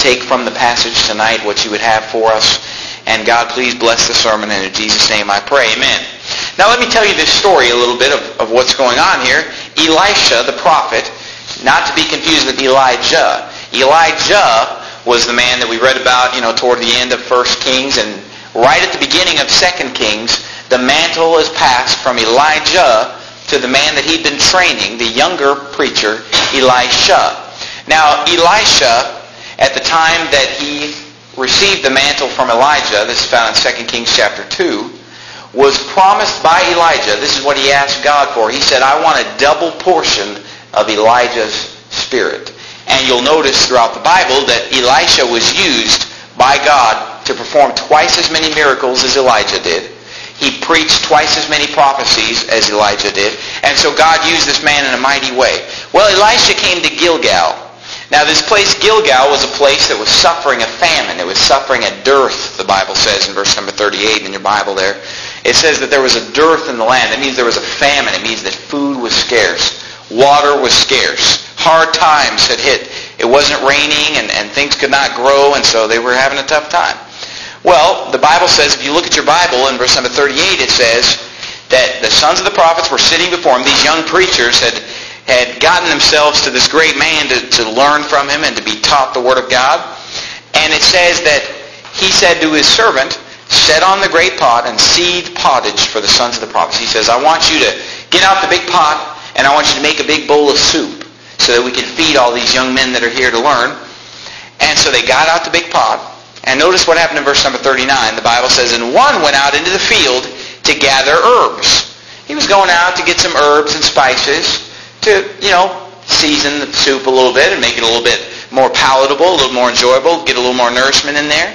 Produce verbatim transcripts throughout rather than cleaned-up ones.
take from the passage tonight what you would have for us. And God, please bless the sermon, and in Jesus' name I pray. Amen. Now let me tell you this story a little bit of, of what's going on here. Elisha, the prophet, not to be confused with Elijah. Elijah was the man that we read about, you know, toward the end of First Kings, and right at the beginning of Second Kings, the mantle is passed from Elijah to the man that he'd been training, the younger preacher, Elisha. Now, Elisha, at the time that he received the mantle from Elijah, this is found in Second Kings chapter two, was promised by Elijah. This is what he asked God for. He said, I want a double portion of Elijah's spirit. And you'll notice throughout the Bible that Elisha was used by God to perform twice as many miracles as Elijah did. He preached twice as many prophecies as Elijah did. And so God used this man in a mighty way. Well, Elisha came to Gilgal. Now this place, Gilgal, was a place that was suffering a famine. It was suffering a dearth, the Bible says in verse number thirty-eight in your Bible there. It says that there was a dearth in the land. That means there was a famine. It means that food was scarce. Water was scarce. Hard times had hit. It wasn't raining and, and things could not grow, and so they were having a tough time. Well, the Bible says, if you look at your Bible in verse number thirty-eight, it says that the sons of the prophets were sitting before him. These young preachers had had gotten themselves to this great man to, to learn from him and to be taught the Word of God. And it says that he said to his servant, set on the great pot and seethe pottage for the sons of the prophets. He says, I want you to get out the big pot and I want you to make a big bowl of soup so that we can feed all these young men that are here to learn. And so they got out the big pot. And notice what happened in verse number thirty-nine. The Bible says, and one went out into the field to gather herbs. He was going out to get some herbs and spices to, you know, season the soup a little bit and make it a little bit more palatable, a little more enjoyable, get a little more nourishment in there.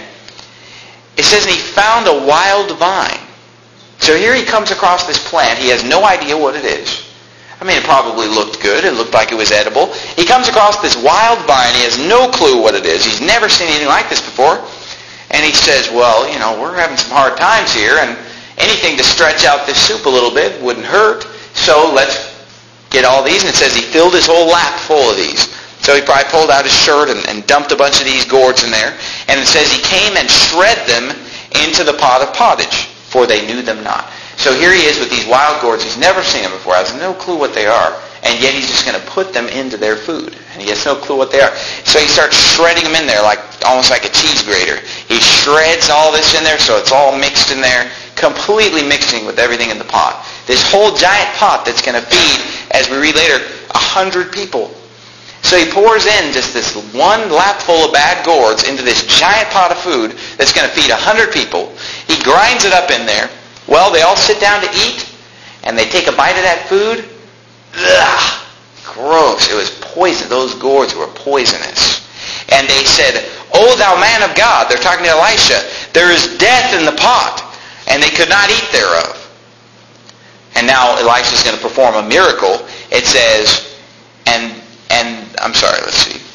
It says, and he found a wild vine. So here he comes across this plant. He has no idea what it is. I mean, it probably looked good. It looked like it was edible. He comes across this wild vine. He has no clue what it is. He's never seen anything like this before. And he says, well, you know, we're having some hard times here, and anything to stretch out this soup a little bit wouldn't hurt. So let's get all these. And it says he filled his whole lap full of these. So he probably pulled out his shirt and, and dumped a bunch of these gourds in there. And it says he came and shred them into the pot of pottage, for they knew them not. So here he is with these wild gourds. He's never seen them before. Has no clue what they are. And yet he's just going to put them into their food. And he has no clue what they are. So he starts shredding them in there, like almost like a cheese grater. He shreds all this in there so it's all mixed in there, completely mixing with everything in the pot. This whole giant pot that's going to feed, as we read later, a hundred people. So he pours in just this one lapful of bad gourds into this giant pot of food that's going to feed a hundred people. He grinds it up in there. Well, they all sit down to eat, and they take a bite of that food. Ugh, gross. It was poison. Those gourds were poisonous. And they said, O thou man of God, they're talking to Elisha, there is death in the pot, and they could not eat thereof. And now Elisha's going to perform a miracle. It says, and, and, I'm sorry, let's see.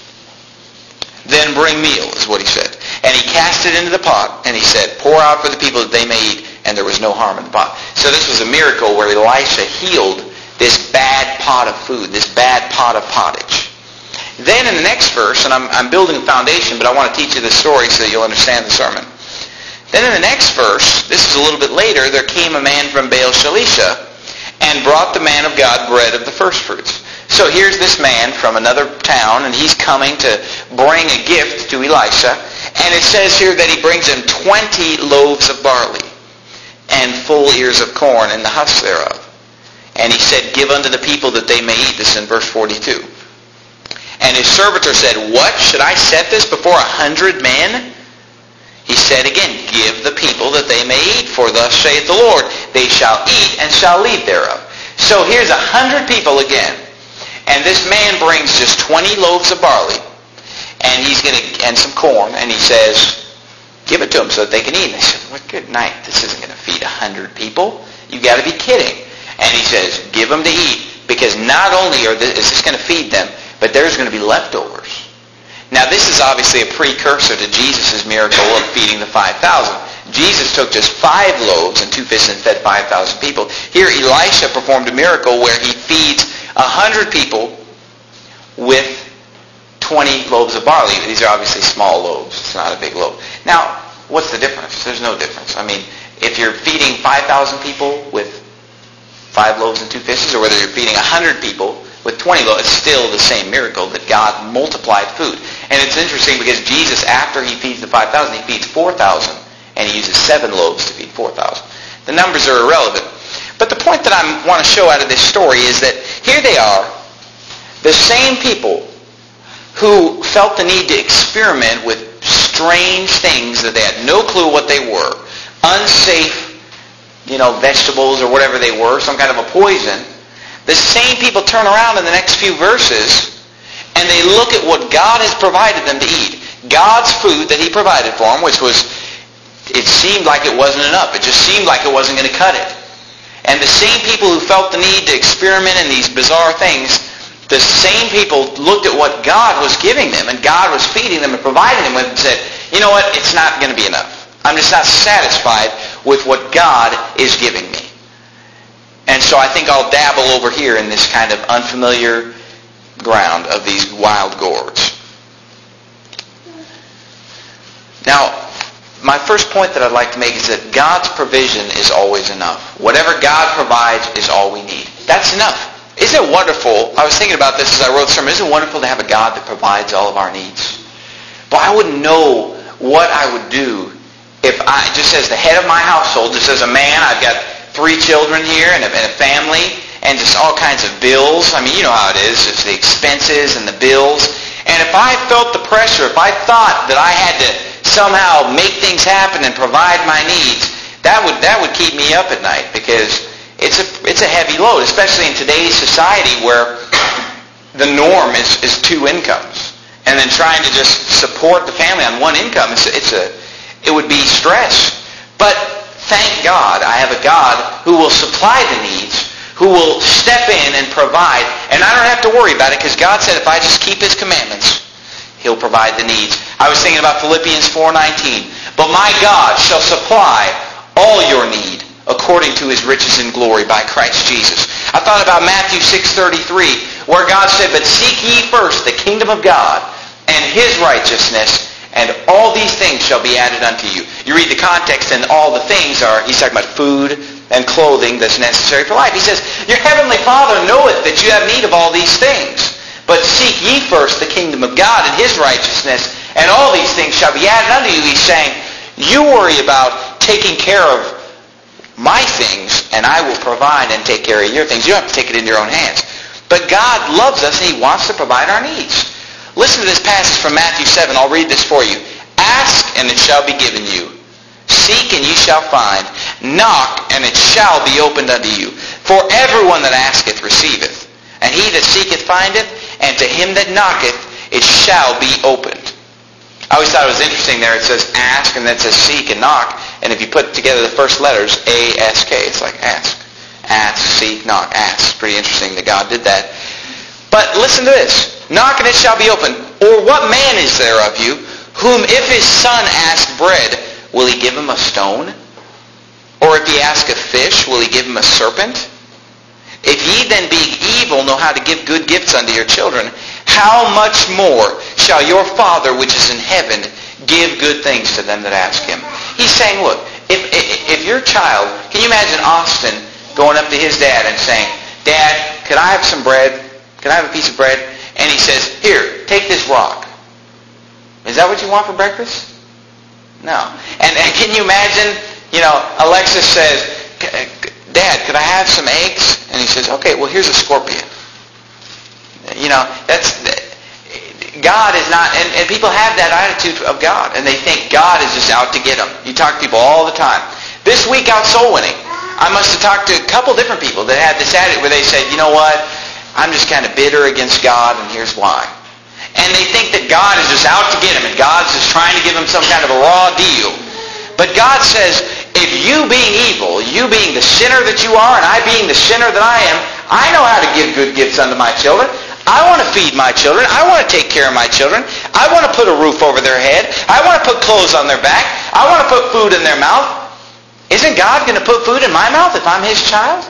Then bring meal, is what he said. And he cast it into the pot, and he said, pour out for the people that they may eat, and there was no harm in the pot. So this was a miracle where Elisha healed this bad pot of food, this bad pot of pottage. Then in the next verse, and I'm, I'm building a foundation, but I want to teach you this story so that you'll understand the sermon. Then in the next verse, this is a little bit later, there came a man from Baal Shalisha and brought the man of God bread of the firstfruits. So here's this man from another town, and he's coming to bring a gift to Elisha. And it says here that he brings him twenty loaves of barley and full ears of corn in the husk thereof. And he said, give unto the people that they may eat. This is in verse forty-two. And his servitor said, what? Should I set this before a hundred men? He said again, give the people that they may eat, for thus saith the Lord, they shall eat and shall leave thereof. So here's a hundred people again. And this man brings just twenty loaves of barley. And he's going to, and some corn. And he says, give it to them so that they can eat. And they said, well, good night. This isn't going to feed a hundred people. You've got to be kidding. And he says, give them to eat. Because not only are this, is this going to feed them, but there's going to be leftovers. Now this is obviously a precursor to Jesus' miracle of feeding the five thousand. Jesus took just five loaves and two fish and fed five thousand people. Here Elisha performed a miracle where he feeds a hundred people with twenty loaves of barley. These are obviously small loaves. It's not a big loaf. Now, what's the difference? There's no difference. I mean, if you're feeding five thousand people with five loaves and two fishes, or whether you're feeding one hundred people with twenty loaves, it's still the same miracle that God multiplied food. And it's interesting because Jesus, after he feeds the five thousand, he feeds four thousand, and he uses seven loaves to feed four thousand. The numbers are irrelevant. But the point that I want to show out of this story is that here they are, the same people who felt the need to experiment with strange things that they had no clue what they were, unsafe, you know, vegetables or whatever they were, some kind of a poison. The same people turn around in the next few verses and they look at what God has provided them to eat. God's food that he provided for them, which was, it seemed like it wasn't enough. It just seemed like it wasn't going to cut it. And the same people who felt the need to experiment in these bizarre things, the same people looked at what God was giving them and God was feeding them and providing them with and said, you know what, it's not going to be enough. I'm just not satisfied with what God is giving me. And so I think I'll dabble over here in this kind of unfamiliar ground of these wild gourds. Now, my first point that I'd like to make is that God's provision is always enough. Whatever God provides is all we need. That's enough. Isn't it wonderful? I was thinking about this as I wrote the sermon. Isn't it wonderful to have a God that provides all of our needs? But I wouldn't know what I would do if I, just as the head of my household, just as a man, I've got three children here and a, and a family and just all kinds of bills. I mean, you know how it is. It's the expenses and the bills. And if I felt the pressure, if I thought that I had to somehow make things happen and provide my needs, that would that would keep me up at night because it's a it's a heavy load, especially in today's society where the norm is, is two incomes. And then trying to just support the family on one income, it's, it's a it would be stress. But thank God I have a God who will supply the needs, who will step in and provide, and I don't have to worry about it because God said if I just keep his commandments, he'll provide the needs. I was thinking about Philippians four nineteen. But my God shall supply all your need according to his riches in glory by Christ Jesus. I thought about Matthew six thirty-three, where God said, but seek ye first the kingdom of God and his righteousness, and all these things shall be added unto you. You read the context and all the things are, he's talking about food and clothing that's necessary for life. He says, your heavenly Father knoweth that you have need of all these things. But seek ye first the kingdom of God and his righteousness, and all these things shall be added unto you. He's saying, you worry about taking care of my things, and I will provide and take care of your things. You don't have to take it into your own hands. But God loves us, and he wants to provide our needs. Listen to this passage from Matthew seven. I'll read this for you. Ask, and it shall be given you. Seek, and ye shall find. Knock, and it shall be opened unto you. For everyone that asketh receiveth, and he that seeketh findeth, and to him that knocketh it shall be opened. I always thought it was interesting there. It says ask, and then it says seek and knock. And if you put together the first letters, A S K, it's like ask. Ask, seek, knock, ask. Pretty interesting that God did that. But listen to this. Knock, and it shall be opened. Or what man is there of you, whom if his son ask bread, will he give him a stone? Or if he ask a fish, will he give him a serpent? If ye then being evil know how to give good gifts unto your children, how much more shall your Father which is in heaven give good things to them that ask him? He's saying, look, if, if, if your child, can you imagine Austin going up to his dad and saying, Dad, could I have some bread? Could I have a piece of bread? And he says, here, take this rock. Is that what you want for breakfast? No. And, and can you imagine, you know, Alexis says, Dad, could I have some eggs? And he says, okay, well, here's a scorpion. You know, that's, God is not, and, and people have that attitude of God, and they think God is just out to get them. You talk to people all the time. This week out soul winning, I must have talked to a couple different people that had this attitude where they said, you know what, I'm just kind of bitter against God, and here's why. And they think that God is just out to get them, and God's just trying to give them some kind of a raw deal. But God says, if you being evil, you being the sinner that you are, and I being the sinner that I am, I know how to give good gifts unto my children. I want to feed my children. I want to take care of my children. I want to put a roof over their head. I want to put clothes on their back. I want to put food in their mouth. Isn't God going to put food in my mouth if I'm his child?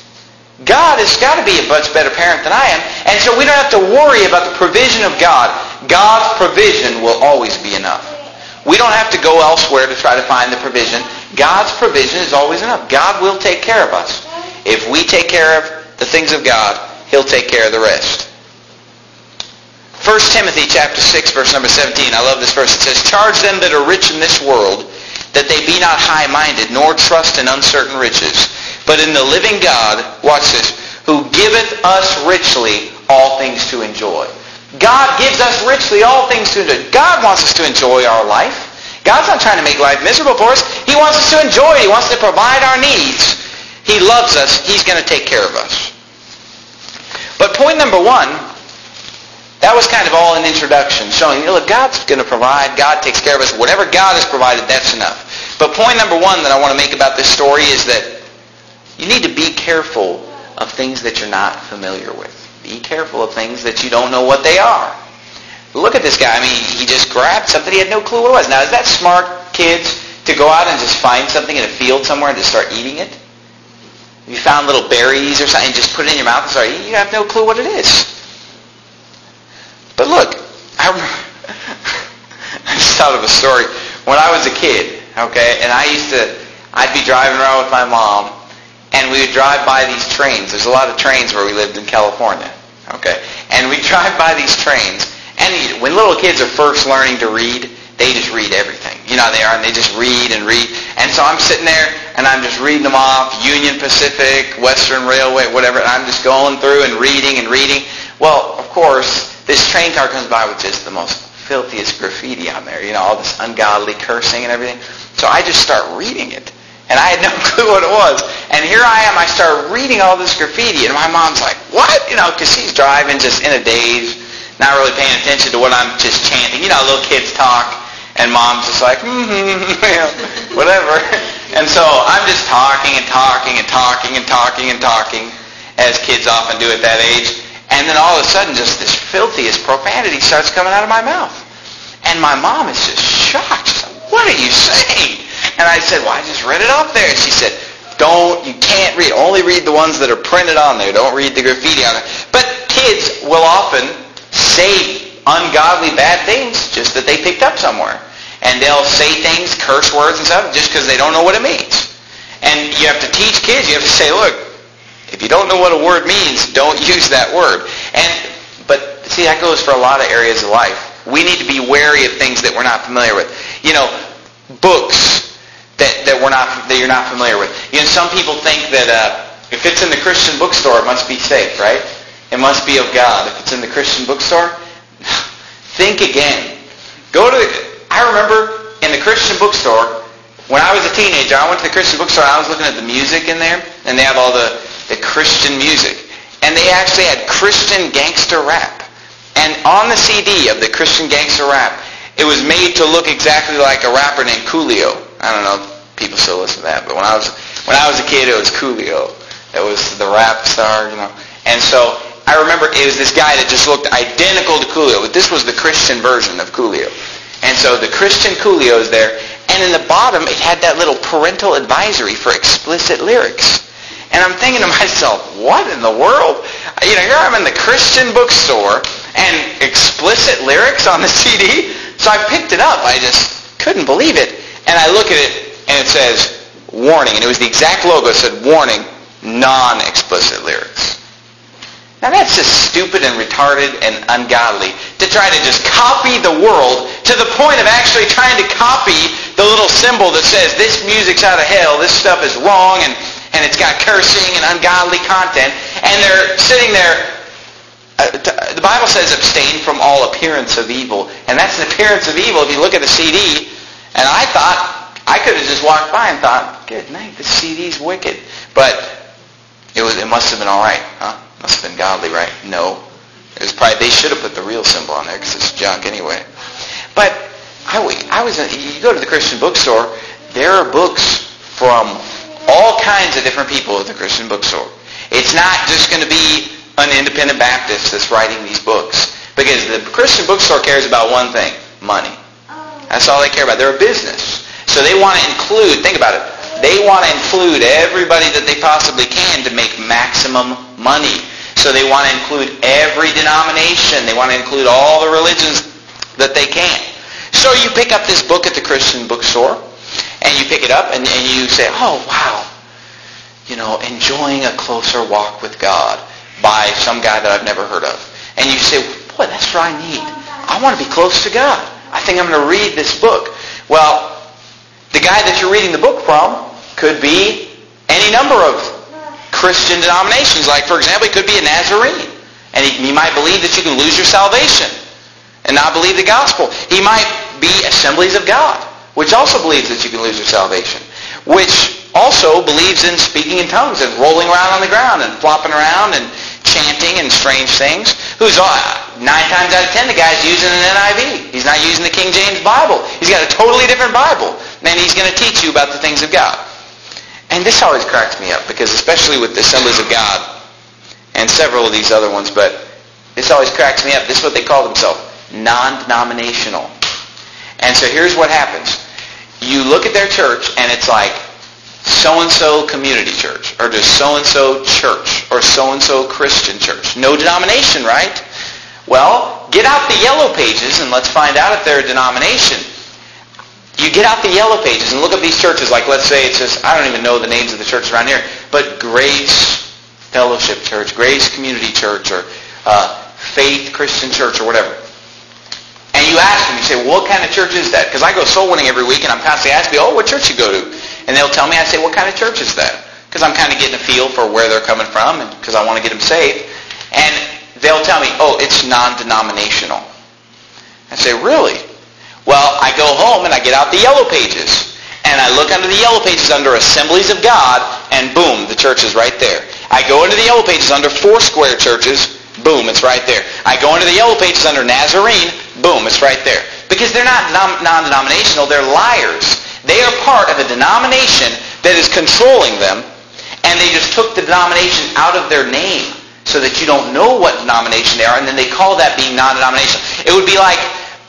God has got to be a much better parent than I am. And so we don't have to worry about the provision of God. God's provision will always be enough. We don't have to go elsewhere to try to find the provision. God's provision is always enough. God will take care of us. If we take care of the things of God, He'll take care of the rest. First Timothy chapter six, verse number seventeen. I love this verse. It says, "Charge them that are rich in this world, that they be not high-minded, nor trust in uncertain riches, but in the living God," watch this, "who giveth us richly all things to enjoy." God gives us richly all things to enjoy. God wants us to enjoy our life. God's not trying to make life miserable for us. He wants us to enjoy it. He wants to provide our needs. He loves us. He's going to take care of us. But point number one, that was kind of all an introduction, showing, look, God's going to provide. God takes care of us. Whatever God has provided, that's enough. But point number one that I want to make about this story is that you need to be careful of things that you're not familiar with. Be careful of things that you don't know what they are. Look at this guy. I mean, he just grabbed something. He had no clue what it was. Now, is that smart, kids, to go out and just find something in a field somewhere and just start eating it? You found little berries or something and just put it in your mouth and start eating. You have no clue what it is. But look, I, I just thought of a story. When I was a kid, okay, and I used to, I'd be driving around with my mom, and we would drive by these trains. There's a lot of trains where we lived in California, okay? And we'd drive by these trains, and when little kids are first learning to read, they just read everything. You know how they are, and they just read and read. And so I'm sitting there, and I'm just reading them off, Union Pacific, Western Railway, whatever, and I'm just going through and reading and reading. Well, of course, this train car comes by with just the most filthiest graffiti on there, you know, all this ungodly cursing and everything. So I just start reading it. And I had no clue what it was. And here I am, I start reading all this graffiti, and my mom's like, what? You know, because she's driving just in a daze, not really paying attention to what I'm just chanting. You know, little kids talk, and mom's just like, mm-hmm, you know, whatever. And so I'm just talking and talking and talking and talking and talking, as kids often do at that age. And then all of a sudden, just this filthiest profanity starts coming out of my mouth. And my mom is just shocked. She's like, what are you saying? And I said, well, I just read it up there. And she said, don't, you can't read. Only read the ones that are printed on there. Don't read the graffiti on it. But kids will often say ungodly bad things just that they picked up somewhere. And they'll say things, curse words and stuff, just because they don't know what it means. And you have to teach kids. You have to say, look, if you don't know what a word means, don't use that word. And but see, that goes for a lot of areas of life. We need to be wary of things that we're not familiar with. You know, books that, that we're not that you're not familiar with. You know, some people think that uh, if it's in the Christian bookstore, it must be safe, right? It must be of God. If it's in the Christian bookstore, think again. Go to. The, I remember in the Christian bookstore when I was a teenager. I went to the Christian bookstore. I was looking at the music in there, and they have all the the Christian music, and they actually had Christian gangster rap. And on the C D of the Christian gangster rap, it was made to look exactly like a rapper named Coolio. I don't know if people still listen to that, but when I was when I was a kid, it was Coolio. It was the rap star, you know. And so I remember it was this guy that just looked identical to Coolio, but this was the Christian version of Coolio. And so the Christian Coolio is there, and in the bottom it had that little parental advisory for explicit lyrics. And I'm thinking to myself, what in the world? You know, here I'm in the Christian bookstore, and explicit lyrics on the C D. So I picked it up. I just couldn't believe it. And I look at it, and it says, warning. And it was the exact logo. It said, warning, non-explicit lyrics. Now that's just stupid and retarded and ungodly to try to just copy the world to the point of actually trying to copy the little symbol that says, this music's out of hell, this stuff is wrong, and, and it's got cursing and ungodly content. And they're sitting there. Uh, the Bible says abstain from all appearance of evil. And that's an appearance of evil if you look at the C D. And I thought, I could have just walked by and thought, good night, this C D's wicked. But it was. It must have been all right. Huh? Must have been godly, right? No. It was probably, they should have put the real symbol on there because it's junk anyway. But I, I was, you go to the Christian bookstore, there are books from all kinds of different people at the Christian bookstore. It's not just going to be an independent Baptist that's writing these books. Because the Christian bookstore cares about one thing, money. That's all they care about. They're a business. So they want to include, think about it, they want to include everybody that they possibly can to make maximum money. So they want to include every denomination. They want to include all the religions that they can. So you pick up this book at the Christian bookstore, and you pick it up, and, and you say, oh, wow, you know, enjoying a closer walk with God by some guy that I've never heard of. And you say, boy, that's what I need. I want to be close to God. I think I'm going to read this book. Well, the guy that you're reading the book from could be any number of Christian denominations. Like, for example, he could be a Nazarene. And he, he might believe that you can lose your salvation and not believe the gospel. He might be Assemblies of God, which also believes that you can lose your salvation, which also believes in speaking in tongues and rolling around on the ground and flopping around and chanting and strange things. Who's uh, nine times out of ten, the guy's using an N I V. He's not using the King James Bible. He's got a totally different Bible. And he's going to teach you about the things of God. And this always cracks me up, because especially with the Assemblies of God and several of these other ones, but this always cracks me up. This is what they call themselves, non-denominational. And so here's what happens. You look at their church, and it's like so-and-so community church, or just so-and-so church, or so-and-so Christian church. No denomination, right? Well, get out the yellow pages, and let's find out if they're a denomination. You get out the yellow pages and look at these churches, like let's say it's just, I don't even know the names of the churches around here, but Grace Fellowship Church, Grace Community Church, or uh, Faith Christian Church, or whatever. And you ask them, you say, well, what kind of church is that? Because I go soul winning every week, and I'm constantly asking, oh, what church you go to? And they'll tell me, I say, what kind of church is that? Because I'm kind of getting a feel for where they're coming from, and because I want to get them saved. And they'll tell me, oh, it's non-denominational. I say, really? Well, I go home and I get out the yellow pages. And I look under the yellow pages under Assemblies of God, and boom, the church is right there. I go into the yellow pages under Foursquare churches, boom, it's right there. I go into the yellow pages under Nazarene, boom, it's right there. Because they're not non-denominational, they're liars. They are part of a denomination that is controlling them, and they just took the denomination out of their name so that you don't know what denomination they are, and then they call that being non-denominational. It would be like,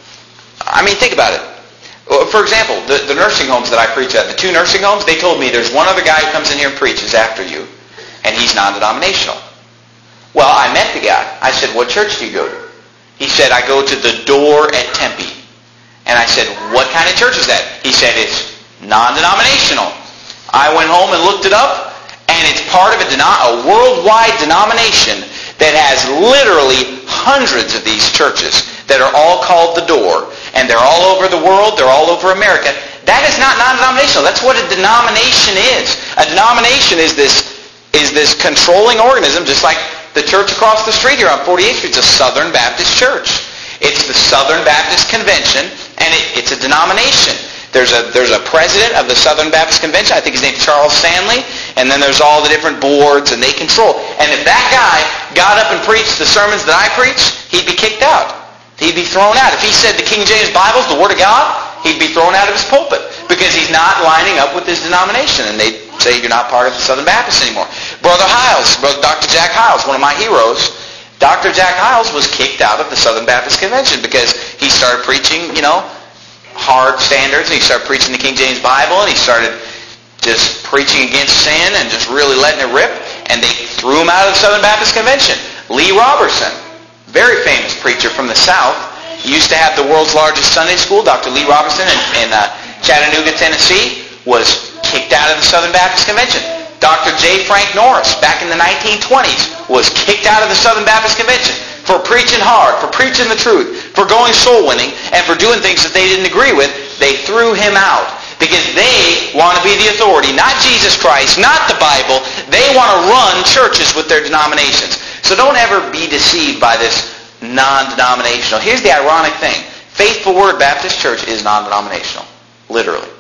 I mean, think about it. For example, the, the nursing homes that I preach at, the two nursing homes, they told me there's one other guy who comes in here and preaches after you, and he's non-denominational. Well, I met the guy. I said, what church do you go to? He said, I go to the Door at Tempe. And I said, what kind of church is that? He said, it's non-denominational. I went home and looked it up, and it's part of a, denom- a worldwide denomination that has literally hundreds of these churches that are all called the Door, and they're all over the world, they're all over America. That is not non-denominational. That's what a denomination is. A denomination is this, is this controlling organism, just like the church across the street here on forty-eighth Street. It's a Southern Baptist church. It's the Southern Baptist Convention, and it, it's a denomination. There's a, there's a president of the Southern Baptist Convention. I think his name's Charles Stanley. And then there's all the different boards, and they control. And if that guy got up and preached the sermons that I preach, he'd be kicked out. He'd be thrown out. If he said the King James Bible is the Word of God, he'd be thrown out of his pulpit because he's not lining up with his denomination. And they'd say you're not part of the Southern Baptist anymore. Brother Hiles, Doctor Jack Hiles, one of my heroes, Doctor Jack Hiles was kicked out of the Southern Baptist Convention because he started preaching, you know, hard standards. And he started preaching the King James Bible, and he started just preaching against sin and just really letting it rip. And they threw him out of the Southern Baptist Convention. Lee Robertson, very famous preacher from the South, he used to have the world's largest Sunday school. Doctor Lee Robertson in, in uh, Chattanooga, Tennessee, was kicked out of the Southern Baptist Convention. Doctor J. Frank Norris, back in the nineteen twenties, was kicked out of the Southern Baptist Convention for preaching hard, for preaching the truth, for going soul winning, and for doing things that they didn't agree with. They threw him out because they want to be the authority, not Jesus Christ, not the Bible. They want to run churches with their denominations. So don't ever be deceived by this non-denominational. Here's the ironic thing. Faithful Word Baptist Church is non-denominational, literally.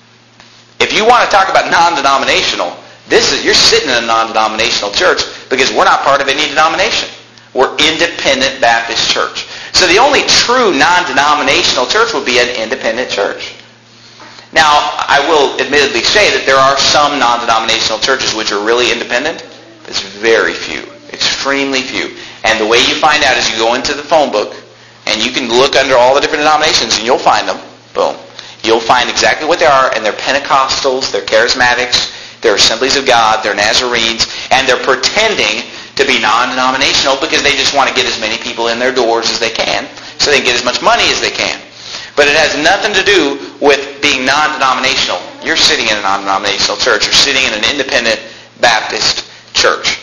If you want to talk about non-denominational, this is you're sitting in a non-denominational church because we're not part of any denomination. We're Independent Baptist Church. So the only true non-denominational church would be an independent church. Now, I will admittedly say that there are some non-denominational churches which are really independent. It's very few. Extremely few. And the way you find out is you go into the phone book, and you can look under all the different denominations, and you'll find them. Boom. You'll find exactly what they are, and they're Pentecostals, they're Charismatics, they're Assemblies of God, they're Nazarenes, and they're pretending to be non-denominational because they just want to get as many people in their doors as they can so they can get as much money as they can. But it has nothing to do with being non-denominational. You're sitting in a non-denominational church. You're sitting in an independent Baptist church.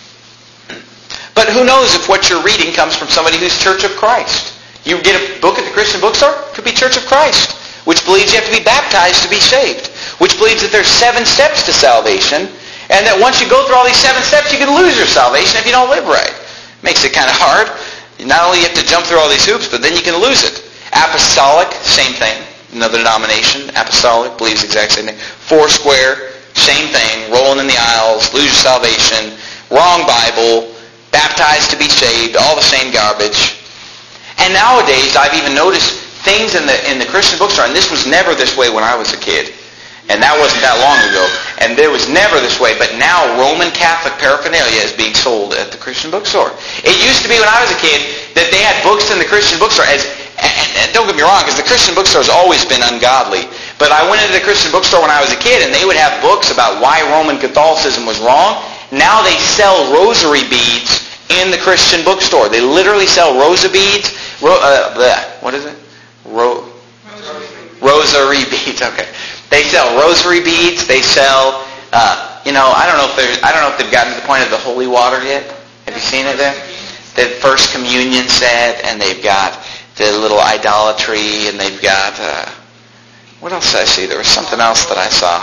But who knows if what you're reading comes from somebody who's Church of Christ. You get a book at the Christian bookstore, it could be Church of Christ, which believes you have to be baptized to be saved, which believes that there's seven steps to salvation, and that once you go through all these seven steps, you can lose your salvation if you don't live right. Makes it kind of hard. Not only you have to jump through all these hoops, but then you can lose it. Apostolic, same thing. Another denomination, apostolic, believes the exact same thing. Foursquare, same thing. Rolling in the aisles, lose your salvation. Wrong Bible. Baptized to be saved. All the same garbage. And nowadays, I've even noticed things in the in the Christian bookstore, and this was never this way when I was a kid. And that wasn't that long ago. And there was never this way. But now Roman Catholic paraphernalia is being sold at the Christian bookstore. It used to be when I was a kid that they had books in the Christian bookstore. As, and, and don't get me wrong, because the Christian bookstore has always been ungodly. But I went into the Christian bookstore when I was a kid, and they would have books about why Roman Catholicism was wrong. Now they sell rosary beads in the Christian bookstore. They literally sell rosary beads. Ro, uh, bleh, what is it? Ro, rosary. rosary beads. Okay. They sell rosary beads. They sell, uh, you know, I don't know if they're, I don't know if they've gotten to the point of the holy water yet. Have you seen it there? The First Communion set, and they've got the little idolatry, and they've got, uh, what else did I see? There was something else that I saw.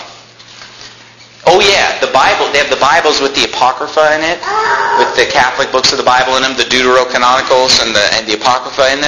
Oh yeah, the Bible. They have the Bibles with the Apocrypha in it, with the Catholic books of the Bible in them, the Deuterocanonicals and the and the Apocrypha in them.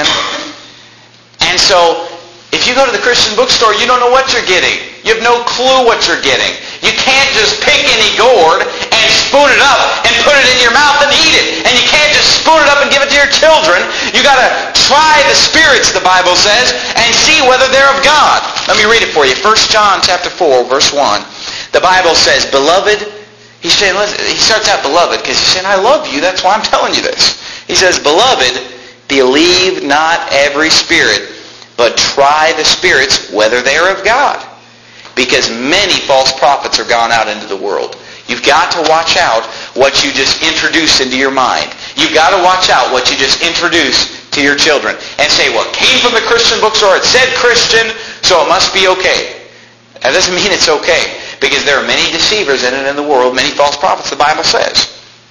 And so, if you go to the Christian bookstore, you don't know what you're getting. You have no clue what you're getting. You can't just pick any gourd and spoon it up and put it in your mouth and eat it. And you can't just spoon it up and give it to your children. You got to try the spirits, the Bible says, and see whether they're of God. Let me read it for you. First John chapter four, verse one. The Bible says, beloved, he's saying, he starts out beloved because he's saying, I love you. That's why I'm telling you this. He says, beloved, believe not every spirit, but try the spirits whether they are of God. Because many false prophets are gone out into the world. You've got to watch out what you just introduce into your mind. You've got to watch out what you just introduce to your children. And say, well, it came from the Christian bookstore. It said Christian, so it must be okay. That doesn't mean it's okay. Because there are many deceivers in it in the world, many false prophets, the Bible says.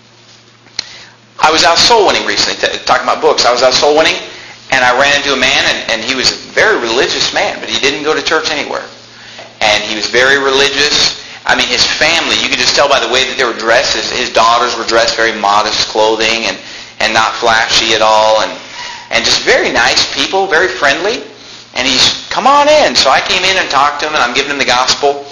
I was out soul winning recently, t- talking about books. I was out soul winning, and I ran into a man, and, and he was a very religious man, but he didn't go to church anywhere. And he was very religious. I mean, his family, you could just tell by the way that they were dressed. His, his daughters were dressed very modest clothing and, and not flashy at all, and, and just very nice people, very friendly. And he's, come on in. So I came in and talked to him, and I'm giving him the gospel.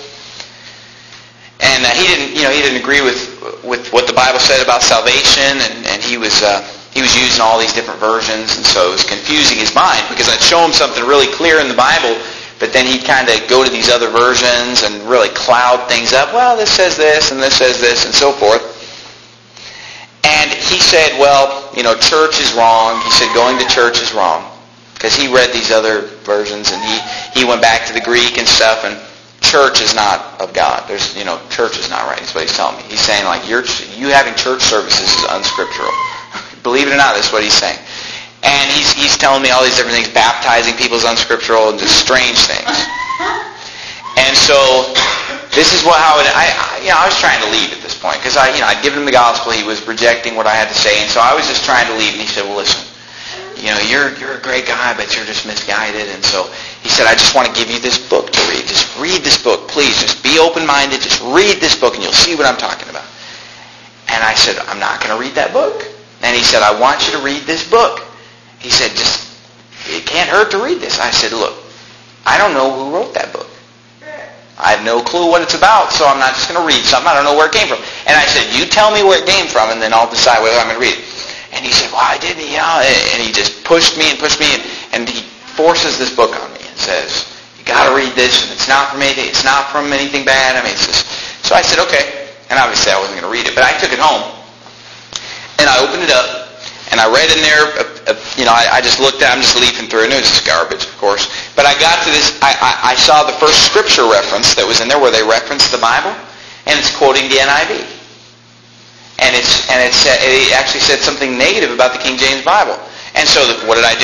And uh, he didn't, you know, he didn't agree with with what the Bible said about salvation, and, and he was uh, he was using all these different versions, and so it was confusing his mind because I'd show him something really clear in the Bible, but then he'd kind of go to these other versions and really cloud things up. Well, this says this, and this says this, and so forth. And he said, well, you know, church is wrong. He said going to church is wrong because he read these other versions, and he he went back to the Greek and stuff, and church is not of God. There's, you know, church is not right. That's what he's telling me. He's saying, like, you're, you having church services is unscriptural. Believe it or not, that's what he's saying. And he's he's telling me all these different things. Baptizing people is unscriptural and just strange things. And so, this is what how it, I, I, you know, I was trying to leave at this point because I, you know, I'd given him the gospel. He was rejecting what I had to say, and so I was just trying to leave. And he said, well, listen, you know, you're you're a great guy, but you're just misguided. And so he said, I just want to give you this book to read. Just read this book, please. Just be open-minded. Just read this book, and you'll see what I'm talking about. And I said, I'm not going to read that book. And he said, I want you to read this book. He said, just, it can't hurt to read this. I said, look, I don't know who wrote that book. I have no clue what it's about, so I'm not just going to read something. I don't know where it came from. And I said, you tell me where it came from, and then I'll decide whether I'm going to read it. And he said, well, I didn't, you know, and he just pushed me and pushed me, and, and he forces this book on me and says, you got to read this, and it's not from anything, it's not from anything bad. I mean, it's just, so I said, okay. And obviously I wasn't going to read it, but I took it home, and I opened it up, and I read in there, uh, uh, you know, I, I just looked at it, I'm just leafing through it, and it was just garbage, of course. But I got to this, I, I, I saw the first scripture reference that was in there where they referenced the Bible, and it's quoting the N I V. And it's and it said, it actually said something negative about the King James Bible. And so the, what did I do?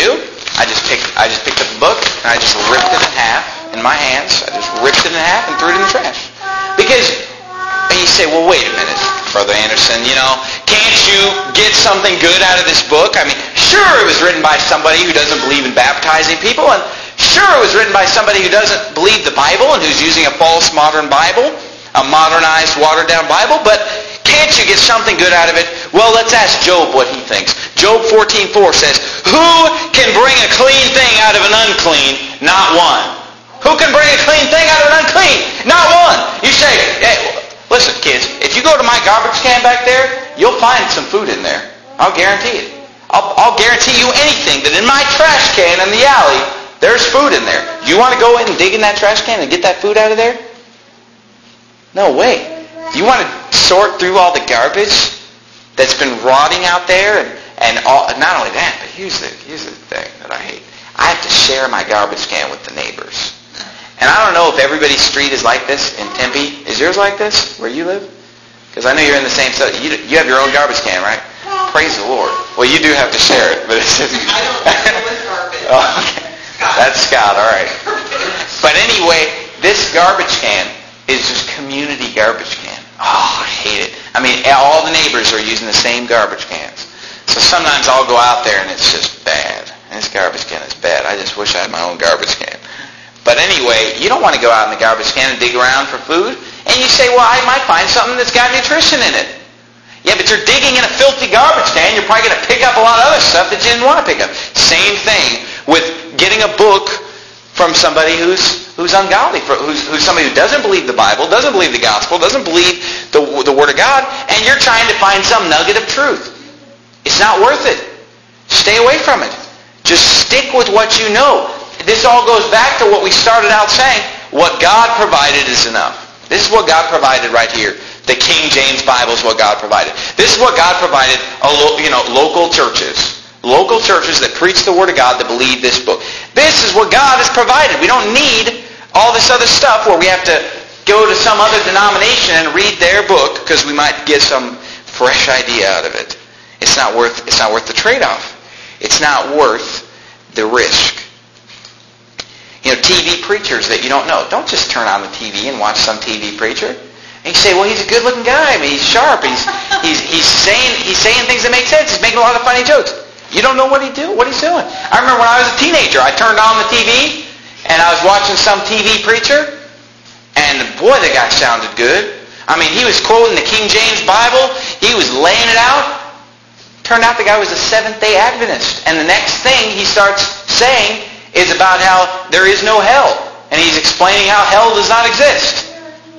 I just picked I just picked up the book and I just ripped it in half in my hands. I just ripped it in half and threw it in the trash. Because and you say, well, wait a minute, Brother Anderson, you know, can't you get something good out of this book? I mean, sure, it was written by somebody who doesn't believe in baptizing people, and sure, it was written by somebody who doesn't believe the Bible and who's using a false modern Bible, a modernized, watered-down Bible, but can't you get something good out of it? Well, let's ask Job what he thinks. Job fourteen four says, who can bring a clean thing out of an unclean? Not one. Who can bring a clean thing out of an unclean? Not one. You say, hey, listen, kids, if you go to my garbage can back there, you'll find some food in there. I'll guarantee it. I'll, I'll guarantee you anything that in my trash can in the alley, there's food in there. You want to go in and dig in that trash can and get that food out of there? No way. You want to sort through all the garbage that's been rotting out there, and, and all, not only that, but here's the, here's the thing that I hate. I have to share my garbage can with the neighbors. And I don't know if everybody's street is like this in Tempe. Is yours like this, where you live? Because I know you're in the same set. You, you have your own garbage can, right? Praise the Lord. Well, you do have to share it, but it's just... I don't deal with garbage. Oh, okay. Scott. That's Scott, all right. But anyway, this garbage can is just community garbage can. Oh, I hate it. I mean, all the neighbors are using the same garbage cans. So sometimes I'll go out there and it's just bad. This garbage can is bad. I just wish I had my own garbage can. But anyway, you don't want to go out in the garbage can and dig around for food. And you say, well, I might find something that's got nutrition in it. Yeah, but you're digging in a filthy garbage can. You're probably going to pick up a lot of other stuff that you didn't want to pick up. Same thing with getting a book from somebody who's who's ungodly, who's, who's somebody who doesn't believe the Bible, doesn't believe the gospel, doesn't believe the, the Word of God, and you're trying to find some nugget of truth. It's not worth it. Stay away from it. Just stick with what you know. This all goes back to what we started out saying. What God provided is enough. This is what God provided right here. The King James Bible is what God provided. This is what God provided, a lo- you know, local churches. Local churches that preach the Word of God, that believe this book. This is what God has provided. We don't need all this other stuff where we have to go to some other denomination and read their book because we might get some fresh idea out of it. It's not worth, it's not worth the trade-off. It's not worth the risk. You know, T V preachers that you don't know. Don't just turn on the T V and watch some T V preacher. And you say, well, he's a good-looking guy. I mean, he's sharp. He's he's he's saying he's saying things that make sense. He's making a lot of funny jokes. You don't know what he do what he's doing. I remember when I was a teenager, I turned on the T V and I was watching some T V preacher, and boy, the guy sounded good. I mean, he was quoting the King James Bible. He was laying it out. Turned out the guy was a Seventh-day Adventist. And the next thing he starts saying is about how there is no hell. And he's explaining how hell does not exist.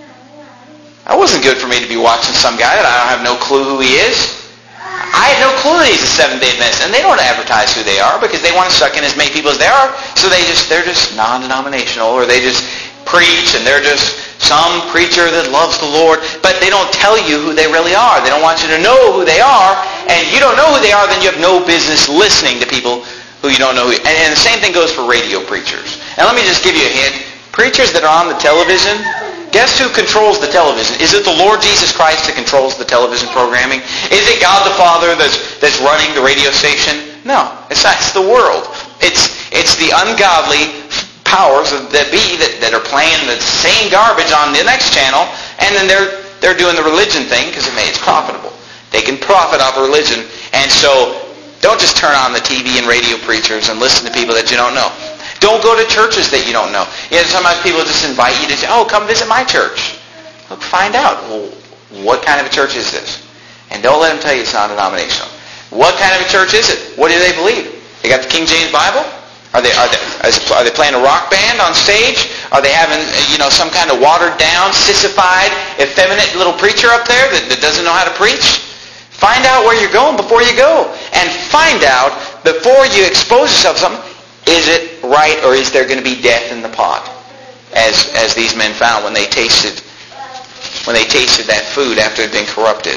That wasn't good for me to be watching some guy that I don't have no clue who he is. I had no clue that he's a Seventh-day Adventist. And they don't advertise who they are because they want to suck in as many people as they are. So they just, they're just non-denominational, or they just preach, and they're just some preacher that loves the Lord. But they don't tell you who they really are. They don't want you to know who they are. And you don't know who they are, then you have no business listening to people who you don't know who. And, and the same thing goes for radio preachers. And let me just give you a hint. Preachers that are on the television, guess who controls the television? Is it the Lord Jesus Christ that controls the television programming? Is it God the Father that's that's running the radio station? No, it's not. It's the world. It's it's the ungodly powers that be that, that are playing the same garbage on the next channel, and then they're they're doing the religion thing because it's profitable. They can profit off of religion, and so don't just turn on the T V and radio preachers and listen to people that you don't know. Don't go to churches that you don't know. You know, sometimes people just invite you to say, oh, come visit my church. Look, find out. Well, what kind of a church is this? And don't let them tell you it's non-denominational. What kind of a church is it? What do they believe? They got the King James Bible? Are they, are they, are they playing a rock band on stage? Are they having, you know, some kind of watered-down, sissified, effeminate little preacher up there that, that doesn't know how to preach? Find out where you're going before you go. And find out, before you expose yourself to something, is it right, or is there going to be death in the pot? As as these men found when they tasted when they tasted that food after it had been corrupted.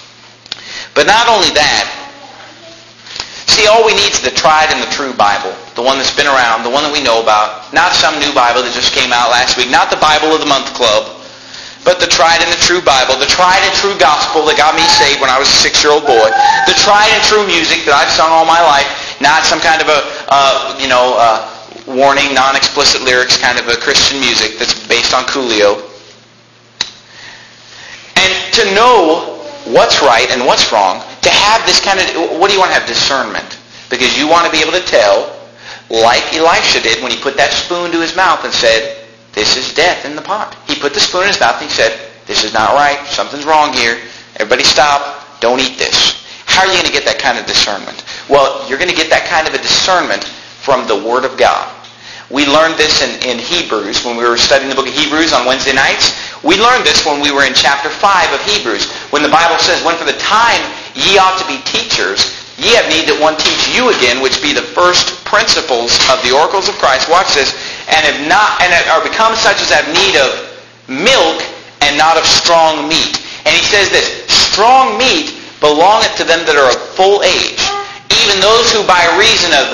But not only that, see, all we need is the tried and the true Bible, the one that's been around, the one that we know about, not some new Bible that just came out last week, not the Bible of the Month Club, but the tried and the true Bible, the tried and true gospel that got me saved when I was a six-year-old boy, the tried and true music that I've sung all my life, not some kind of a, uh, you know, uh, warning, non-explicit lyrics, kind of a Christian music that's based on Coolio. And to know what's right and what's wrong, to have this kind of, what do you want to have? Discernment. Because you want to be able to tell, like Elisha did when he put that spoon to his mouth and said, this is death in the pot. He put the spoon in his mouth and he said, this is not right. Something's wrong here. Everybody stop. Don't eat this. How are you going to get that kind of discernment? Well, you're going to get that kind of a discernment from the Word of God. We learned this in, in Hebrews when we were studying the book of Hebrews on Wednesday nights. We learned this when we were in chapter five of Hebrews, when the Bible says, when for the time ye ought to be teachers, ye have need that one teach you again, which be the first principles of the oracles of Christ. Watch this. And have not, and are become such as have need of milk and not of strong meat. And he says this, strong meat belongeth to them that are of full age, even those who by reason of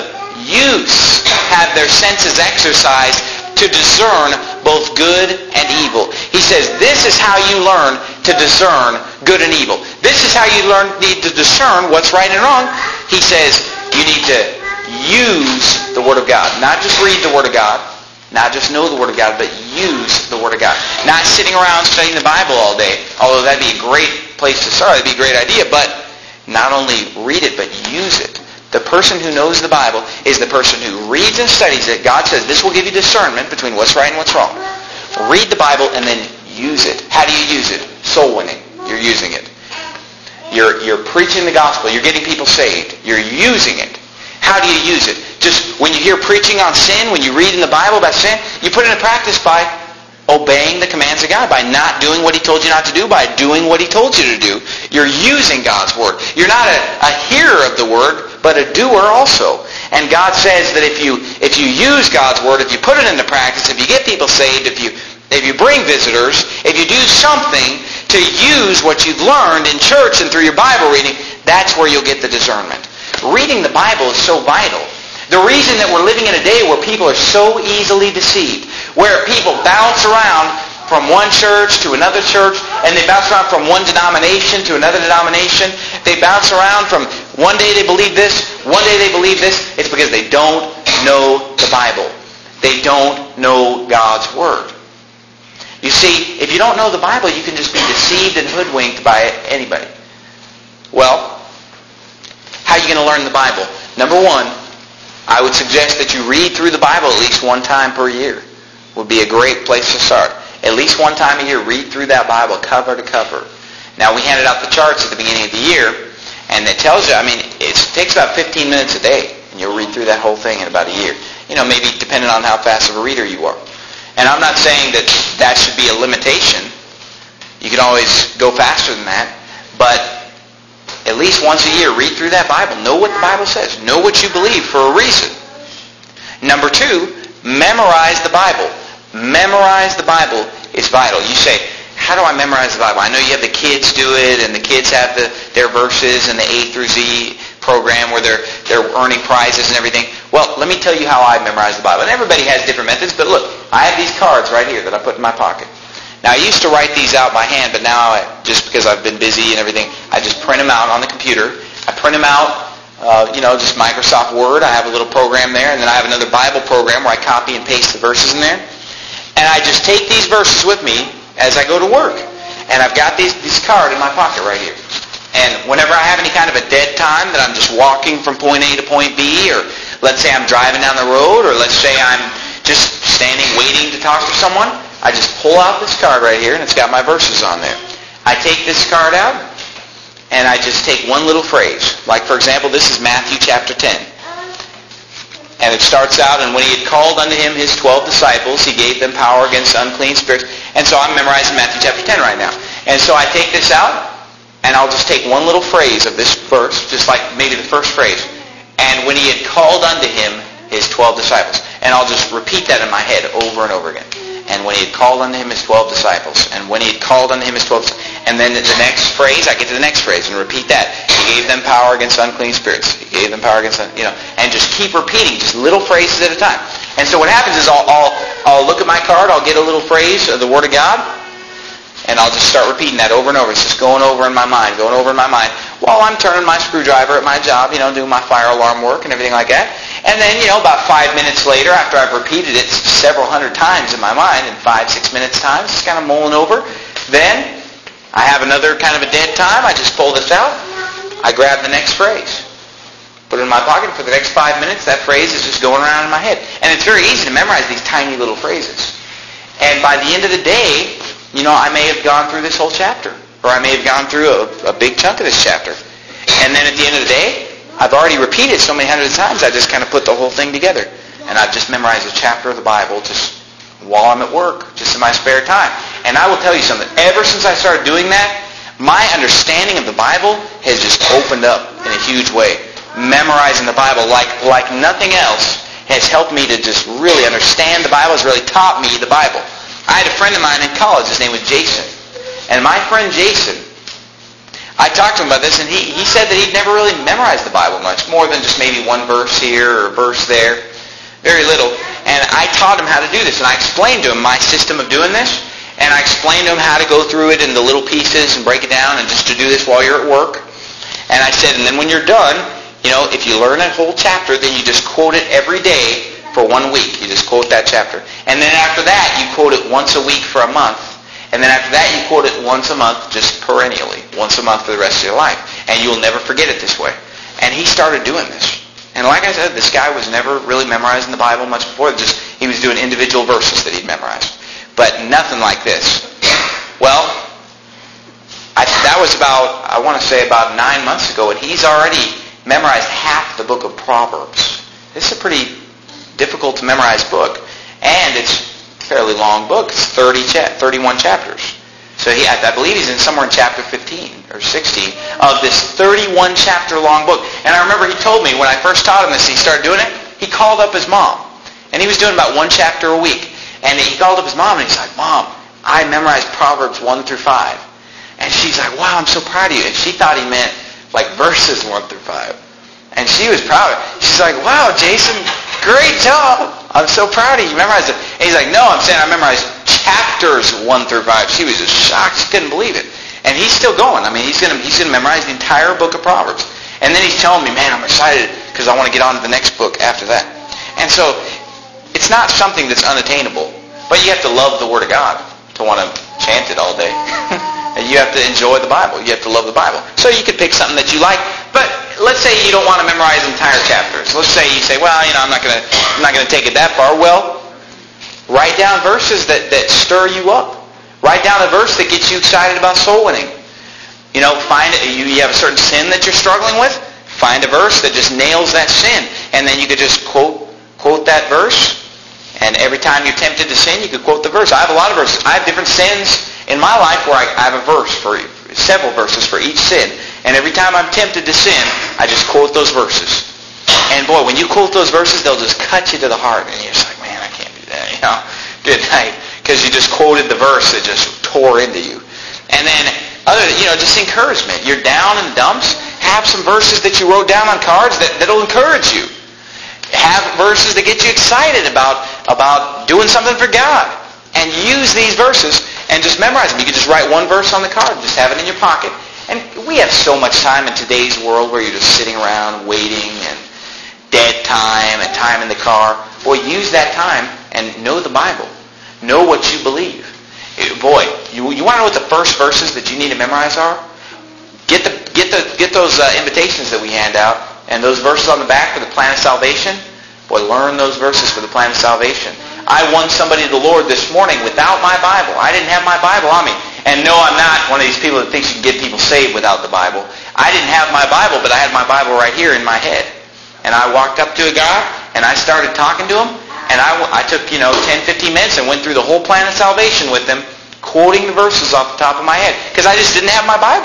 use have their senses exercised to discern both good and evil. He says this is how you learn to discern good and evil. This is how you learn need to discern what's right and wrong. He says you need to use the Word of God. Not just read the Word of God, not just know the Word of God, but use the Word of God. Not sitting around studying the Bible all day, although that'd be a great place to start. That'd be a great idea, but not only read it, but use it. The person who knows the Bible is the person who reads and studies it. God says this will give you discernment between what's right and what's wrong. Read the Bible and then use it. How do you use it? Soul winning. You're using it. You're, you're preaching the gospel. You're getting people saved. You're using it. How do you use it? Just when you hear preaching on sin, when you read in the Bible about sin, you put it into practice by obeying the commands of God, by not doing what He told you not to do, by doing what He told you to do. You're using God's Word. You're not a, a hearer of the Word, but a doer also. And God says that if you if you use God's Word, if you put it into practice, if you get people saved, if you if you bring visitors, if you do something to use what you've learned in church and through your Bible reading, that's where you'll get the discernment. Reading the Bible is so vital. The reason that we're living in a day where people are so easily deceived, where people bounce around from one church to another church, and they bounce around from one denomination to another denomination. They bounce around from one day they believe this, one day they believe this. It's because they don't know the Bible. They don't know God's Word. You see, if you don't know the Bible, you can just be deceived and hoodwinked by anybody. Well, how are you going to learn the Bible? Number one, I would suggest that you read through the Bible at least one time per year. Would be a great place to start. At least one time a year, read through that Bible cover to cover. Now, we handed out the charts at the beginning of the year, and it tells you, I mean, it takes about fifteen minutes a day, and you'll read through that whole thing in about a year. You know, maybe depending on how fast of a reader you are. And I'm not saying that that should be a limitation. You can always go faster than that. But at least once a year, read through that Bible. Know what the Bible says. Know what you believe for a reason. Number two, memorize the Bible. Memorize the Bible is vital. You say, how do I memorize the Bible? I know you have the kids do it, and the kids have the, their verses and the A through Z program where they're they're earning prizes and everything. Well, let me tell you how I memorize the Bible. And everybody has different methods, but look, I have these cards right here that I put in my pocket. Now, I used to write these out by hand, but now, I, just because I've been busy and everything, I just print them out on the computer. I print them out, uh, you know, just Microsoft Word. I have a little program there, and then I have another Bible program where I copy and paste the verses in there. And I just take these verses with me as I go to work. And I've got these, this card in my pocket right here. And whenever I have any kind of a dead time that I'm just walking from point A to point B, or let's say I'm driving down the road, or let's say I'm just standing waiting to talk to someone, I just pull out this card right here, and it's got my verses on there. I take this card out, and I just take one little phrase. Like, for example, this is Matthew chapter ten. And it starts out, and when he had called unto him his twelve disciples, he gave them power against unclean spirits. And so I'm memorizing Matthew chapter ten right now. And so I take this out, and I'll just take one little phrase of this verse, just like maybe the first phrase. And when he had called unto him his twelve disciples. And I'll just repeat that in my head over and over again. And when he had called unto him his twelve disciples. And when he had called unto him his twelve disciples. And then the next phrase, I get to the next phrase and repeat that. He gave them power against unclean spirits. He gave them power against, you know, and just keep repeating, just little phrases at a time. And so what happens is I'll, I'll, I'll look at my card, I'll get a little phrase of the Word of God, and I'll just start repeating that over and over. It's just going over in my mind, going over in my mind, while I'm turning my screwdriver at my job, you know, doing my fire alarm work and everything like that. And then, you know, about five minutes later, after I've repeated it several hundred times in my mind, in five, six minutes time, just kind of mulling over, then I have another kind of a dead time. I just pull this out. I grab the next phrase. Put it in my pocket. For the next five minutes, that phrase is just going around in my head. And it's very easy to memorize these tiny little phrases. And by the end of the day, you know, I may have gone through this whole chapter. Or I may have gone through a, a big chunk of this chapter. And then at the end of the day, I've already repeated so many hundreds of times, I just kind of put the whole thing together. And I've just memorized a chapter of the Bible just while I'm at work, just in my spare time. And I will tell you something. Ever since I started doing that, my understanding of the Bible has just opened up in a huge way. Memorizing the Bible like, like nothing else has helped me to just really understand the Bible, has really taught me the Bible. I had a friend of mine in college. His name was Jason. And my friend Jason, I talked to him about this, and he, he said that he'd never really memorized the Bible much, more than just maybe one verse here or a verse there, very little. And I taught him how to do this, and I explained to him my system of doing this, and I explained to him how to go through it into little pieces and break it down, and just to do this while you're at work. And I said, and then when you're done, you know, if you learn that whole chapter, then you just quote it every day for one week. You just quote that chapter. And then after that, you quote it once a week for a month. And then after that, you quote it once a month, just perennially, once a month for the rest of your life. And you'll never forget it this way. And he started doing this. And like I said, this guy was never really memorizing the Bible much before. Just he was doing individual verses that he'd memorized. But nothing like this. Well, I, that was about, I want to say about nine months ago, and he's already memorized half the book of Proverbs. This is a pretty difficult to memorize book. And it's fairly long book. It's thirty, thirty-one chapters. So he, I believe he's in somewhere in chapter fifteen or sixteen of this thirty-one chapter long book. And I remember he told me when I first taught him this, he started doing it, he called up his mom. And he was doing about one chapter a week. And he called up his mom and he's like, Mom, I memorized Proverbs one through five. And she's like, wow, I'm so proud of you. And she thought he meant like verses one through five. And she was proud of it. She's like, wow, Jason, great job. I'm so proud of you. You memorized it. And he's like, no, I'm saying I memorized chapters one through five. She was just shocked. She couldn't believe it. And he's still going. I mean, he's going to he's going to memorize the entire book of Proverbs. And then he's telling me, man, I'm excited because I want to get on to the next book after that. And so it's not something that's unattainable. But you have to love the Word of God to want to chant it all day. And you have to enjoy the Bible. You have to love the Bible. So you could pick something that you like. But let's say you don't want to memorize entire chapters. Let's say you say, well, you know, I'm not going to I'm not going to take it that far. Well, write down verses that, that stir you up. Write down a verse that gets you excited about soul winning. You know, find you, you have a certain sin that you're struggling with. Find a verse that just nails that sin. And then you could just quote quote that verse. And every time you're tempted to sin, you could quote the verse. I have a lot of verses. I have different sins in my life where I, I have a verse for several verses for each sin. And every time I'm tempted to sin, I just quote those verses. And boy, when you quote those verses, they'll just cut you to the heart. And you're just like, man, I can't do that. You know, good night. Because you just quoted the verse that just tore into you. And then, other, you know, just encouragement. You're down in the dumps. Have some verses that you wrote down on cards that, that'll encourage you. Have verses that get you excited about, about doing something for God. And use these verses and just memorize them. You can just write one verse on the card. Just have it in your pocket. And we have so much time in today's world where you're just sitting around waiting and dead time and time in the car. Boy, use that time and know the Bible. Know what you believe. Boy, you, you want to know what the first verses that you need to memorize are? Get the get the get those uh, invitations that we hand out and those verses on the back for the plan of salvation. Boy, learn those verses for the plan of salvation. I won somebody to the Lord this morning without my Bible. I didn't have my Bible on me. And no, I'm not one of these people that thinks you can get people saved without the Bible. I didn't have my Bible, but I had my Bible right here in my head. And I walked up to a guy, and I started talking to him, and I, I took, you know, ten, fifteen minutes and went through the whole plan of salvation with him, quoting the verses off the top of my head, because I just didn't have my Bible.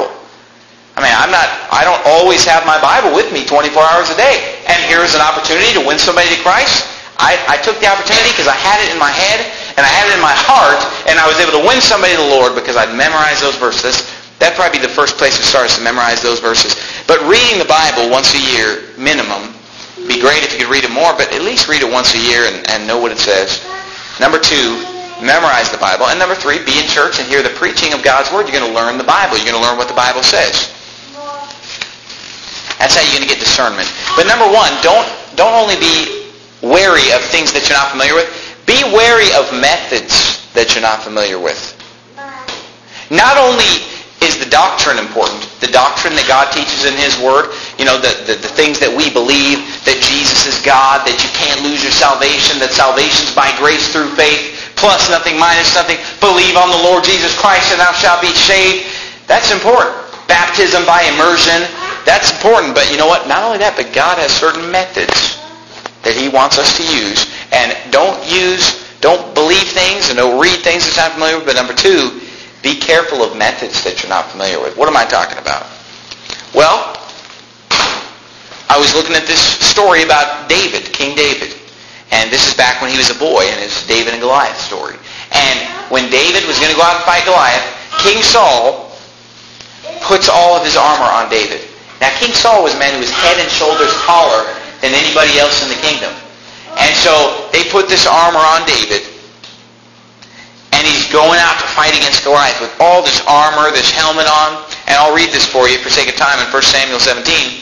I mean, I'm not, I don't always have my Bible with me twenty-four hours a day. And here's an opportunity to win somebody to Christ. I, I took the opportunity because I had it in my head and I had it in my heart, and I was able to win somebody to the Lord because I'd memorized those verses. That'd probably be the first place to start, is to memorize those verses. But reading the Bible once a year, minimum, be great if you could read it more, but at least read it once a year and, and know what it says. Number two, memorize the Bible. And number three, be in church and hear the preaching of God's Word. You're going to learn the Bible. You're going to learn what the Bible says. That's how you're going to get discernment. But number one, don't don't only be wary of things that you're not familiar with, be wary of methods that you're not familiar with. Not only is the doctrine important, the doctrine that God teaches in His Word, you know, the, the, the things that we believe, that Jesus is God, that you can't lose your salvation, that salvation's by grace through faith, plus nothing, minus nothing, believe on the Lord Jesus Christ and thou shalt be saved. That's important. Baptism by immersion, that's important. But you know what? Not only that, but God has certain methods that He wants us to use. And don't use, don't believe things and don't read things that you're not familiar with. But number two, be careful of methods that you're not familiar with. What am I talking about? Well, I was looking at this story about David, King David. And this is back when he was a boy, and it's David and Goliath story. And when David was going to go out and fight Goliath, King Saul puts all of his armor on David. Now, King Saul was a man who was head and shoulders taller than anybody else in the kingdom. And so they put this armor on David, and he's going out to fight against Goliath with all this armor, this helmet on. And I'll read this for you for sake of time in First Samuel seventeen.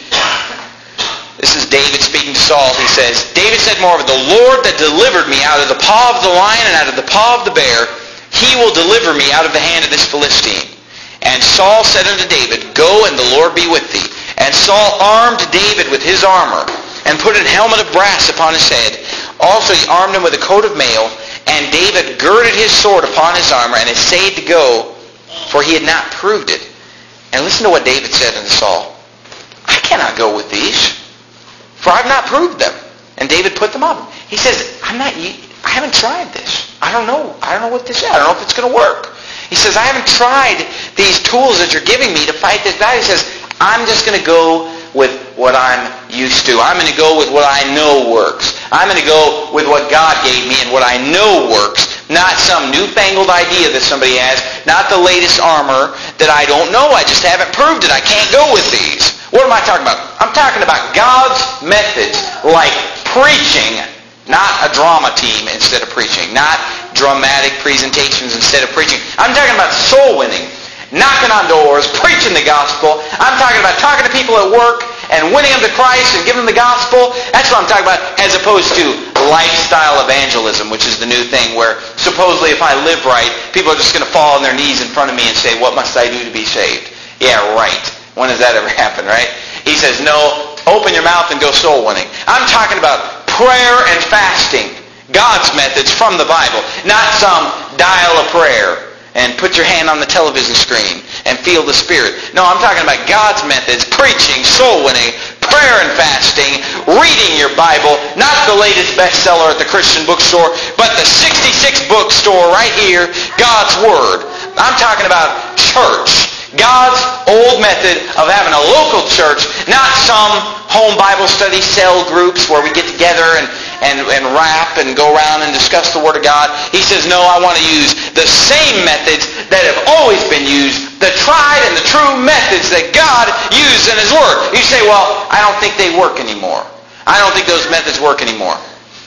This is David speaking to Saul. He says, David said moreover, the Lord that delivered me out of the paw of the lion and out of the paw of the bear, He will deliver me out of the hand of this Philistine. And Saul said unto David, Go, and the Lord be with thee. And Saul armed David with his armor, and put an helmet of brass upon his head. Also he armed him with a coat of mail, and David girded his sword upon his armor, and essayed to go, for he had not proved it. And listen to what David said unto Saul. I cannot go with these, for I have not proved them. And David put them on. He says, I'm not, I haven't tried this. I don't know. I don't know what this is. I don't know if it's going to work. He says, I haven't tried these tools that you're giving me to fight this battle. He says, I'm just going to go with what I'm used to. I'm going to go with what I know works. I'm going to go with what God gave me and what I know works. Not some newfangled idea that somebody has. Not the latest armor that I don't know. I just haven't proved it. I can't go with these. What am I talking about? I'm talking about God's methods, like preaching, not a drama team instead of preaching. Not dramatic presentations instead of preaching. I'm talking about soul winning. Knocking on doors, preaching the gospel. I'm talking about talking to people at work and winning them to Christ and giving them the gospel. That's what I'm talking about, as opposed to lifestyle evangelism, which is the new thing where supposedly if I live right, people are just going to fall on their knees in front of me and say, what must I do to be saved? Yeah, right. When does that ever happen, right? He says, no, open your mouth and go soul winning. I'm talking about prayer and fasting. God's methods from the Bible, not some dial a prayer and put your hand on the television screen and feel the Spirit. No, I'm talking about God's methods, preaching, soul winning, prayer and fasting, reading your Bible, not the latest bestseller at the Christian bookstore, but the sixty-six bookstore right here, God's Word. I'm talking about church. God's old method of having a local church, not some home Bible study cell groups where we get together and, and, and rap and go around and discuss the Word of God. He says, no, I want to use the same methods that have always been used, the tried and the true methods that God used in His Word. You say, well, I don't think they work anymore. I don't think those methods work anymore.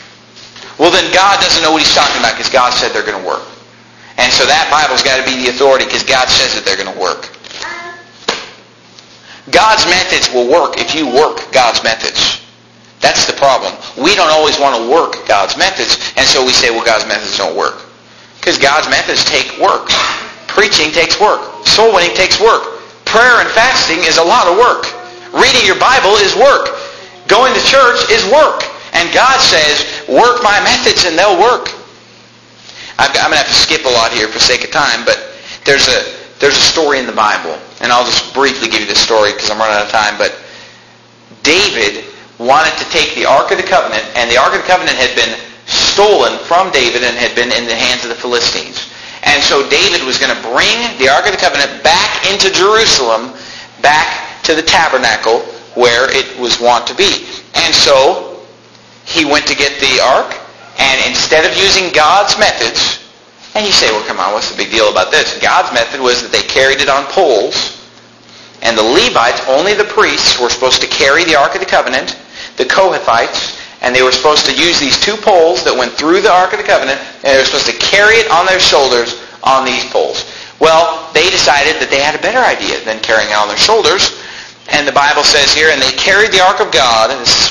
Well, then God doesn't know what He's talking about because God said they're going to work. And so that Bible's got to be the authority because God says that they're going to work. God's methods will work if you work God's methods. That's the problem. We don't always want to work God's methods, and so we say, well, God's methods don't work. Because God's methods take work. Preaching takes work. Soul winning takes work. Prayer and fasting is a lot of work. Reading your Bible is work. Going to church is work. And God says, work my methods and they'll work. I've got, I'm going to have to skip a lot here for sake of time, but there's a there's a story in the Bible, and I'll just briefly give you this story because I'm running out of time, but David wanted to take the Ark of the Covenant, and the Ark of the Covenant had been stolen from David and had been in the hands of the Philistines. And so David was going to bring the Ark of the Covenant back into Jerusalem, back to the tabernacle where it was wont to be. And so he went to get the Ark, and instead of using God's methods, and you say, well, come on, what's the big deal about this? God's method was that they carried it on poles, and the Levites, only the priests, were supposed to carry the Ark of the Covenant, the Kohathites, and they were supposed to use these two poles that went through the Ark of the Covenant, and they were supposed to carry it on their shoulders on these poles. Well, they decided that they had a better idea than carrying it on their shoulders, and the Bible says here, and they carried the Ark of God, and this is First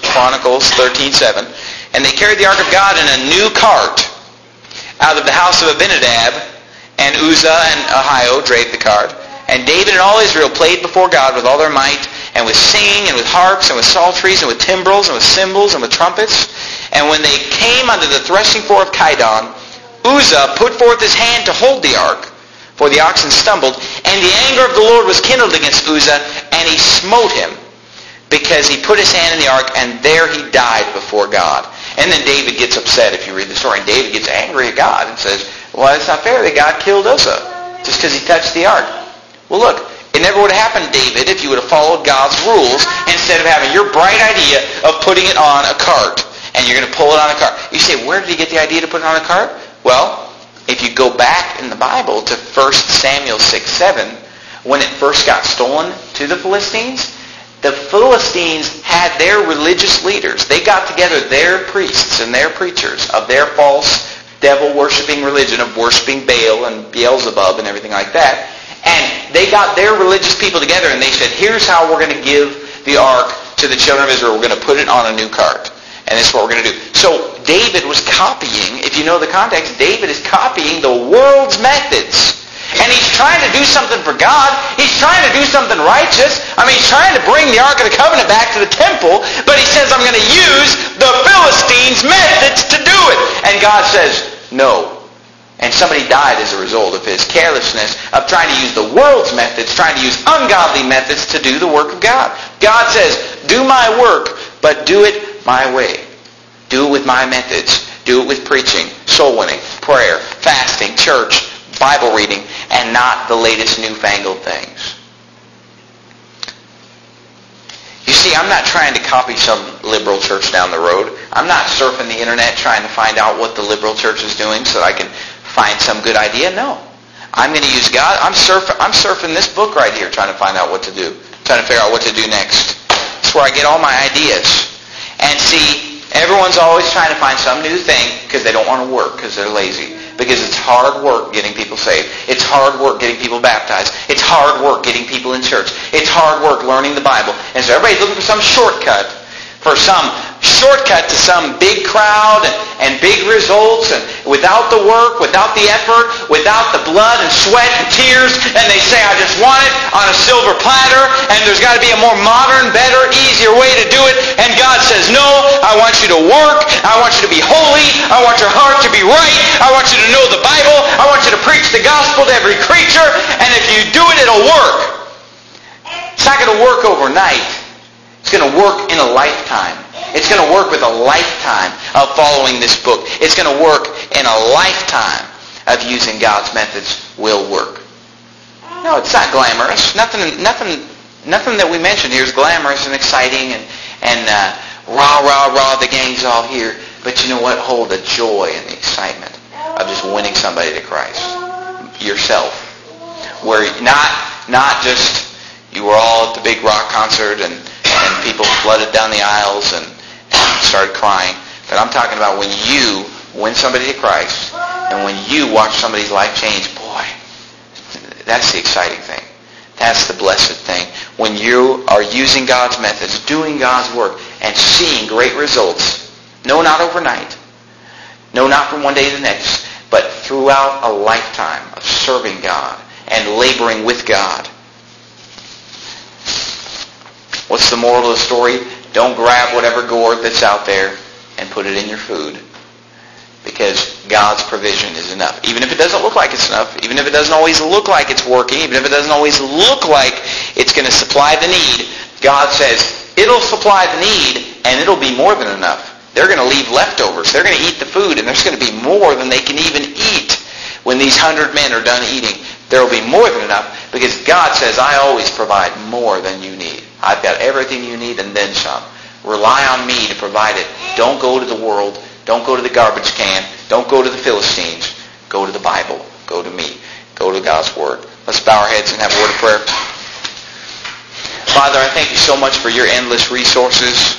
Chronicles thirteen seven. And they carried the ark of God in a new cart out of the house of Abinadab, and Uzzah and Ahio drave the cart. And David and all Israel played before God with all their might, and with singing, and with harps, and with psalteries, and with timbrels, and with cymbals, and with trumpets. And when they came unto the threshing floor of Kidon, Uzzah put forth his hand to hold the ark, for the oxen stumbled, and the anger of the Lord was kindled against Uzzah, and he smote him, because he put his hand in the ark, and there he died before God. And then David gets upset if you read the story, and David gets angry at God and says, well, it's not fair that God killed Uzzah just because he touched the ark. Well, look, it never would have happened, David, if you would have followed God's rules instead of having your bright idea of putting it on a cart, and you're going to pull it on a cart. You say, where did he get the idea to put it on a cart? Well, if you go back in the Bible to First Samuel six seven, when it first got stolen to the Philistines, the Philistines had their religious leaders. They got together their priests and their preachers of their false devil-worshipping religion of worshiping Baal and Beelzebub and everything like that. And they got their religious people together and they said, here's how we're going to give the ark to the children of Israel. We're going to put it on a new cart. And this is what we're going to do. So David was copying, if you know the context, David is copying the world's methods. And he's trying to do something for God. He's trying to do something righteous. I mean, he's trying to bring the Ark of the Covenant back to the temple. But he says, I'm going to use the Philistines' methods to do it. And God says, no. And somebody died as a result of his carelessness of trying to use the world's methods, trying to use ungodly methods to do the work of God. God says, do my work, but do it my way. Do it with my methods. Do it with preaching, soul winning, prayer, fasting, church, Bible reading, and not the latest newfangled things. You see, I'm not trying to copy some liberal church down the road. I'm not surfing the internet trying to find out what the liberal church is doing so that I can find some good idea. No. I'm going to use God. I'm surfing, I'm surfing this book right here trying to find out what to do, trying to figure out what to do next. That's where I get all my ideas. And see, everyone's always trying to find some new thing because they don't want to work because they're lazy. Because it's hard work getting people saved. It's hard work getting people baptized. It's hard work getting people in church. It's hard work learning the Bible. And so everybody's looking for some shortcut, for some shortcut to some big crowd and, and big results, and without the work, without the effort, without the blood and sweat and tears, and they say, I just want it on a silver platter, and there's got to be a more modern, better, easier way to do it. And God says, no, I want you to work. I want you to be holy. I want your heart to be right. I want you to know the Bible. I want you to preach the gospel to every creature, and if you do it, it'll work. It's not going to work overnight. It's going to work in a lifetime. It's going to work with a lifetime of following this book. It's going to work in a lifetime of using God's methods will work. No, it's not glamorous. Nothing, nothing, nothing that we mentioned here is glamorous and exciting and, and uh, rah, rah, rah, the gang's all here. But you know what? Hold the joy and the excitement of just winning somebody to Christ. Yourself. Where not, not just you were all at the big rock concert and, and people flooded down the aisles and, and started crying. But I'm talking about when you win somebody to Christ and when you watch somebody's life change. Boy, that's the exciting thing. That's the blessed thing. When you are using God's methods, doing God's work, and seeing great results. No, not overnight. No, not from one day to the next. But throughout a lifetime of serving God and laboring with God. What's the moral of the story? Don't grab whatever gourd that's out there and put it in your food. Because God's provision is enough. Even if it doesn't look like it's enough, even if it doesn't always look like it's working, even if it doesn't always look like it's going to supply the need, God says, it'll supply the need and it'll be more than enough. They're going to leave leftovers. They're going to eat the food and there's going to be more than they can even eat when these hundred men are done eating. There will be more than enough because God says, I always provide more than you need. I've got everything you need and then some. Rely on me to provide it. Don't go to the world. Don't go to the garbage can. Don't go to the Philistines. Go to the Bible. Go to me. Go to God's Word. Let's bow our heads and have a word of prayer. Father, I thank you so much for your endless resources.